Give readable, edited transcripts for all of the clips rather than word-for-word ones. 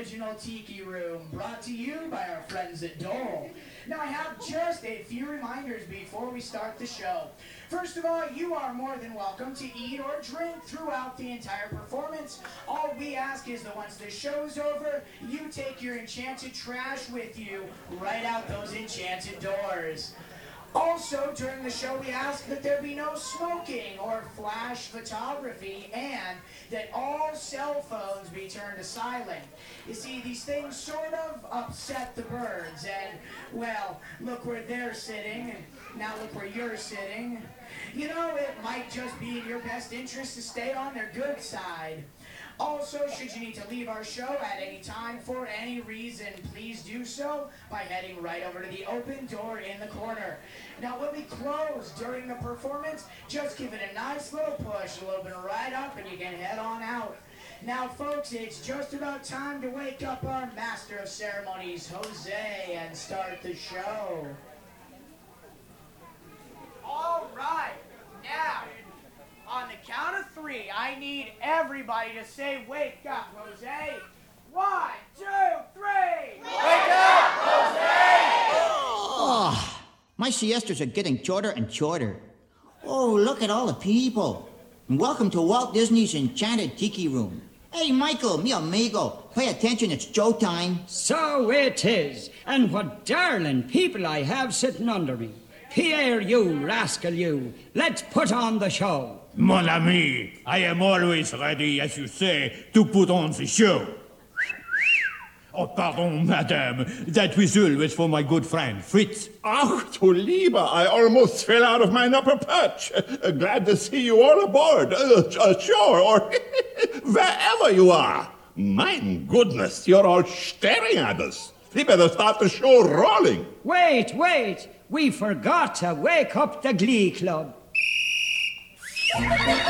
original Tiki Room, brought to you by our friends at Dole. Now, I have just a few reminders before we start the show. First of all, you are more than welcome to eat or drink throughout the entire performance. All we ask is that once the show's over, you take your enchanted trash with you right out those enchanted doors. Also, during the show, we ask that there be no smoking or flash photography and that all cell phones be turned to silent. You see, these things sort of upset the birds, and, well, look where they're sitting, and now look where you're sitting. You know, it might just be in your best interest to stay on their good side. Also, should you need to leave our show at any time for any reason, please do so by heading right over to the open door in the corner. Now, when we close during the performance, just give it a nice little push, a little bit right up, and you can head on out. Now, folks, it's just about time to wake up our master of ceremonies, Jose, and start the show. All right, now, on the count of 3, I need everybody to say, "Wake up, Jose." 1, 2, 3. Wake up, Jose! Oh, my siestas are getting shorter and shorter. Oh, look at all the people. And welcome to Walt Disney's Enchanted Tiki Room. Hey, Michael, mi amigo, pay attention, it's showtime. So it is. And what darling people I have sitting under me. Pierre, you rascal, you. Let's put on the show. Mon ami, I am always ready, as you say, to put on the show. Oh, pardon, madame. That whistle was for my good friend, Fritz. Ach, du Lieber, I almost fell out of my upper perch. Glad to see you all aboard. Sure, or wherever you are. My goodness, you're all staring at us. We better start the show rolling. Wait. We forgot to wake up the Glee Club. Ole,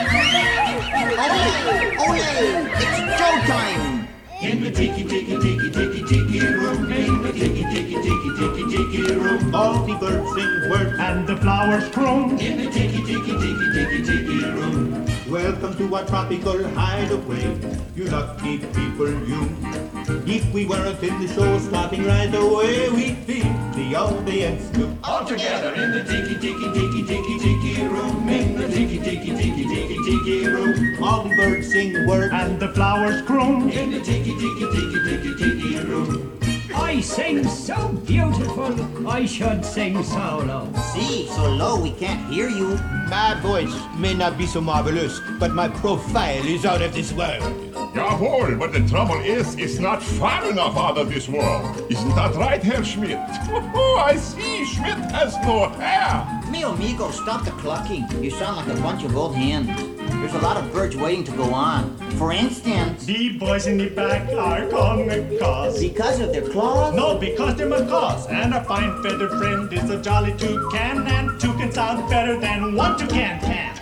it's showtime. In the tiki room, in the tiki room, all the birds sing words and the flowers croon. In the tiki room. Welcome to our tropical hideaway, you lucky people, you. If we weren't in the show starting right away, we'd be the audience too. All together in the tiki room, in the tiki room, all the birds sing words and the flowers croon. In the tiki room. I sing so beautiful, I should sing solo. See, so low we can't hear you. My voice may not be so marvelous, but my profile is out of this world. Jawohl, but the trouble is, it's not far enough out of this world. Isn't that right, Herr Schmidt? Oh, I see, Schmidt has no hair. Mi amigo, stop the clucking. You sound like a bunch of old hens. There's a lot of birds waiting to go on. For instance, The boys in the back are called macaws. because of their claws? No, because they're macaws. And a fine feathered friend is a jolly toucan. And two can sound better than one toucan can.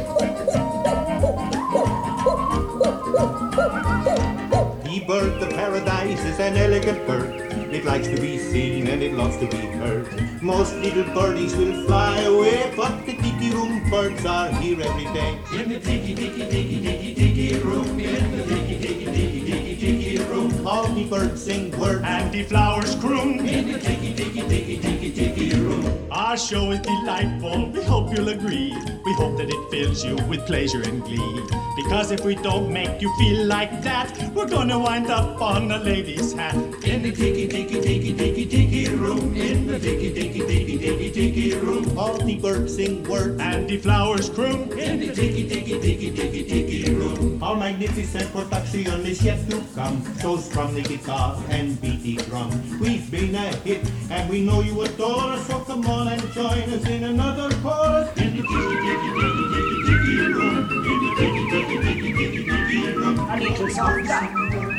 The bird of paradise is an elegant bird. It likes to be seen and it loves to be heard. Most little birdies will fly away, but the tiki room birds are here every day. In the tiki room, in the tiki room, all the birds sing words and the flowers croon. In the tiki room. Our show is delightful, we hope you'll agree. We hope that it fills you with pleasure and glee. Because if we don't make you feel like that, we're gonna wind up on a lady's hat. In the tiki room, in the tiki room, all the birds sing words and the flowers croon. In the tiki room, our magnificent production is yet to come. So strum the guitar and beat the drum. We've been a hit and we know you adore us, so come on and join us in another chorus. In the tiki room, in the tiki room, I need to sound that.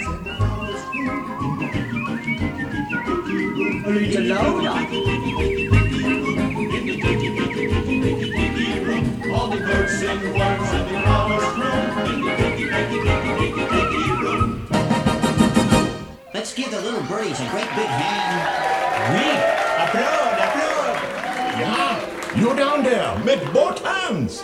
A little louder. all the birds sing words and the flowers grow in the tiki room. Let's give the little birdies a great big hand. Oui, applaud, applaud. Yeah, you down there, with both hands.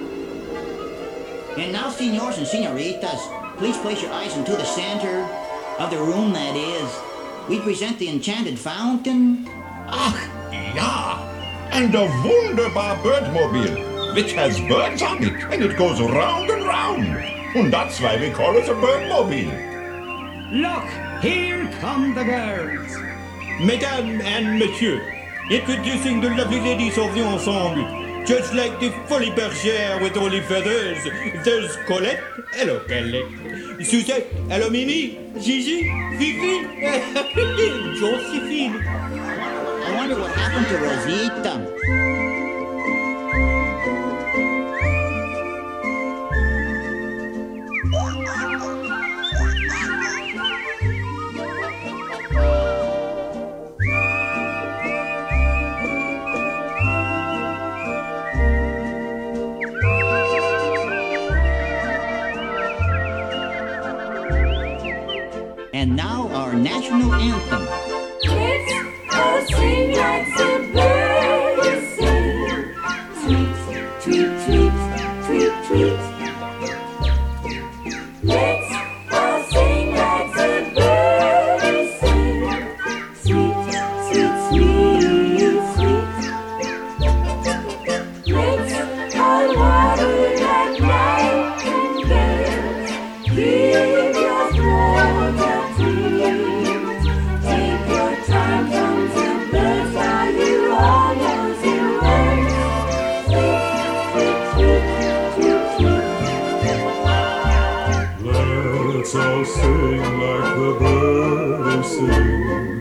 And now, senors and senoritas, please place your eyes into the center. Of the room, that is. We present the enchanted fountain. Ach, ja. And a wunderbar birdmobile, which has birds on it, and it goes round and round. And that's why we call it a birdmobile. Look, here come the birds. Mesdames and messieurs, introducing the lovely ladies of the ensemble. Just like the Folies Bergère with all the feathers, there's Colette. Hello, Colette. Suzette. Hello, Mimi. Gigi. Fifi. Josephine. I wonder what happened to Rosita. And now our national anthem. Kids, oh, sing like the birds sing. Tweet, tweet, tweet, tweet, tweet. Let's all sing like the birds sing. Sweet, sweet, sweet, sweet. Let's all waddle like nightingales. Give your throat a treat. Take your time from the birds while you almost awake. Tweet, tweet, tweet, tweet. Let's all sing like the birds sing.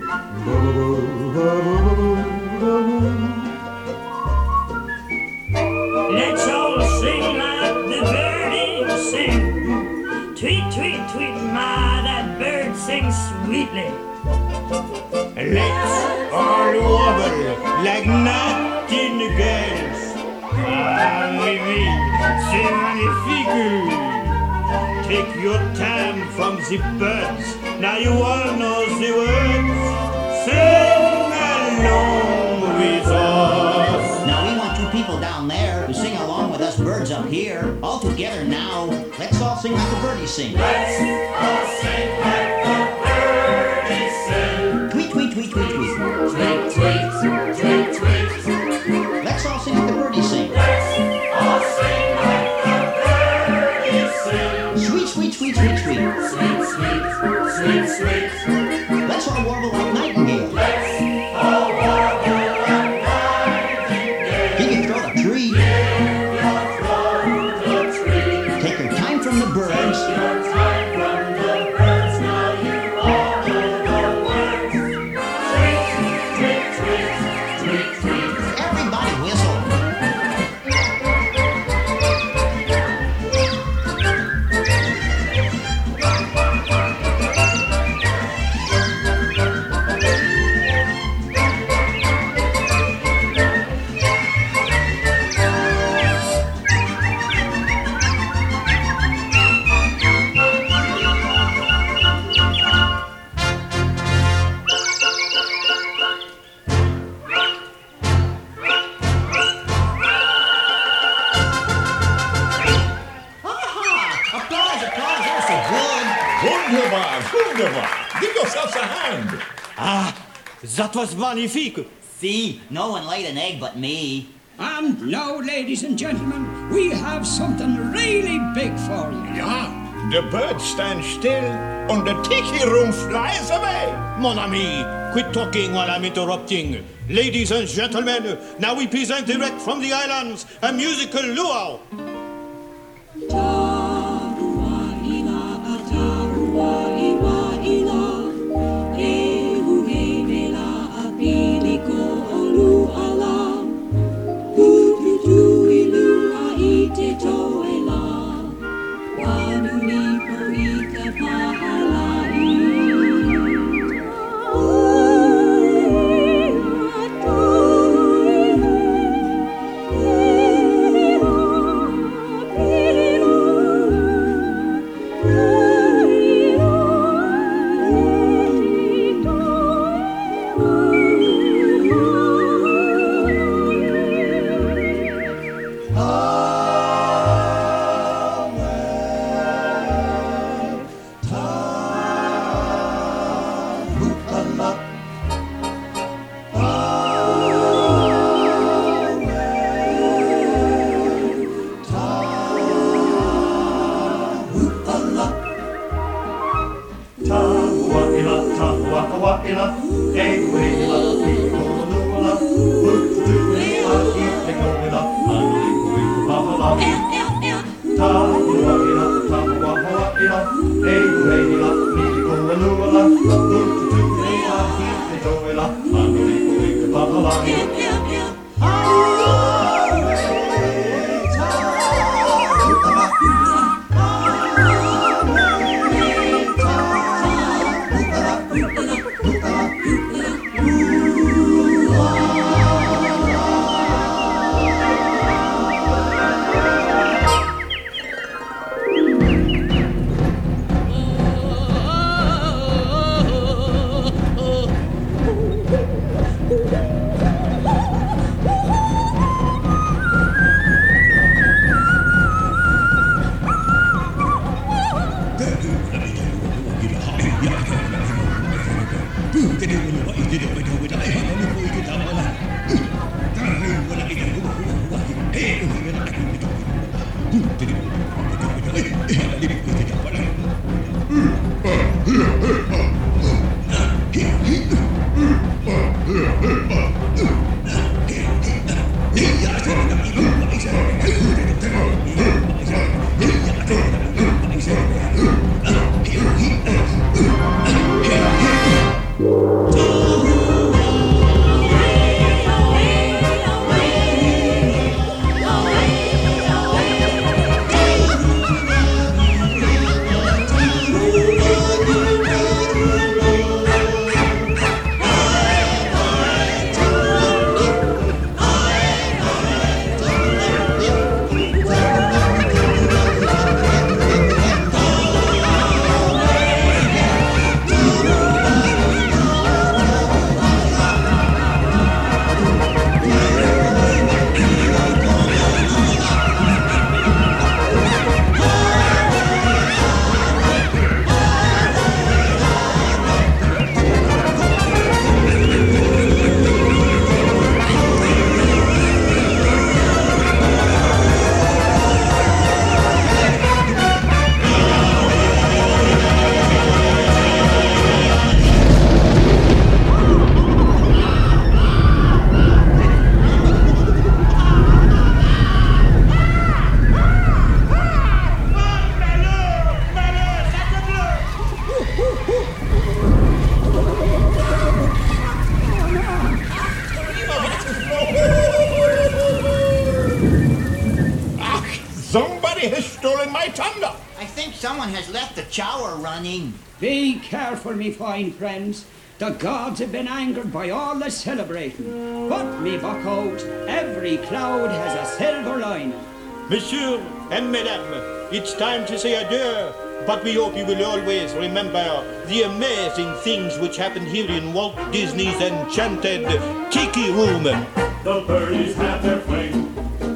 Let's all sing like the birdies sing. Tweet, tweet, tweet, ma, that bird sings sweetly. Let's all wobble like nightingales. Ah, oui, oui, c'est magnifique. Take your time from the birds. Now you all know the words. Sing along with us. Now we want you people down there to sing along with us birds up here. All together now. Let's all sing like the birdies sing. Let's all sing like the birdies sing. Tweet, tweet, tweet, tweet, tweet. Tweet, tweet, tweet, tweet. Let's all sing like the birdies sing. Let's all sing like the birdies sing. Sweet, sweet, sweet, sweet, sweet. Sweet, sweet, sweet, sweet. Let's all warble like nightingales. Let's all warble like nightingales. He can throw the tree. Give your throat a treat. Take your time from the birds. Your time from the birds. Now you all know the words. Tweet, tweet, tweet, tweet, tweet. Everybody whistle. Applause, applause. That's so good. Wunderbar, wunderbar. Give yourselves a hand. Ah, that was magnifique. See, no one laid an egg but me. And now, ladies and gentlemen, we have something really big for you. Ja, the birds stand still, and the tiki room flies away. Mon ami, quit talking while I'm interrupting. Ladies and gentlemen, now we present direct from the islands a musical luau. Somebody has stolen my thunder. I think someone has left the shower running. Be careful, me fine friends. The gods have been angered by all the celebrating. But, me buck out, every cloud has a silver lining. Monsieur and Madame, it's time to say adieu. But we hope you will always remember the amazing things which happened here in Walt Disney's Enchanted Tiki Room. The birdies have their fling.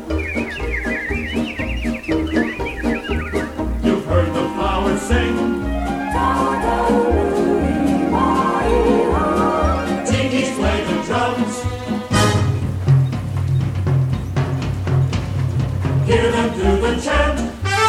You've heard the flowers sing. Tiki's play the drums. Hear them do the chant.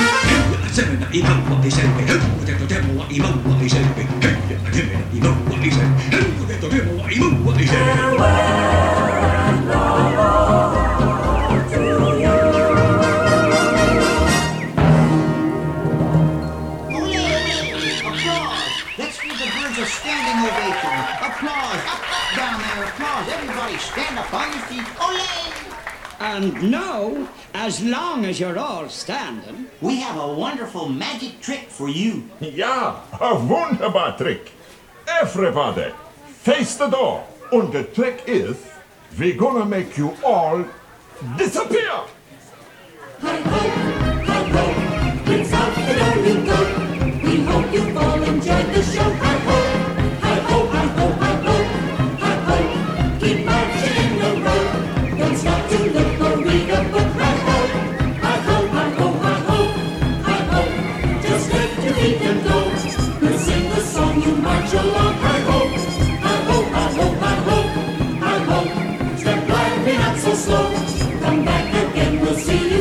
Let's give the birds a standing ovation. Applause. Up, down there. Applause. Everybody stand up on your feet. Ole! And now, as long as you're all standing, We have a wonderful magic trick for you. Ja, a wunderbar Trick. Everybody, face the door. And the trick is, we're gonna make you all disappear. Hi ho, it's out the door you go. We hope you all enjoyed the show. Hi ho, hi ho, hi ho, hi ho, hi ho. Keep marching in the row. Don't stop to look or read a book. Hi ho, hi ho, hi ho, hi ho, hi ho. Just lift your feet and go. We'll sing the song, you march along. Hi ho, hi ho, hi ho, hi ho, hi ho. Step lively, not so slow. Come back again, we'll see you.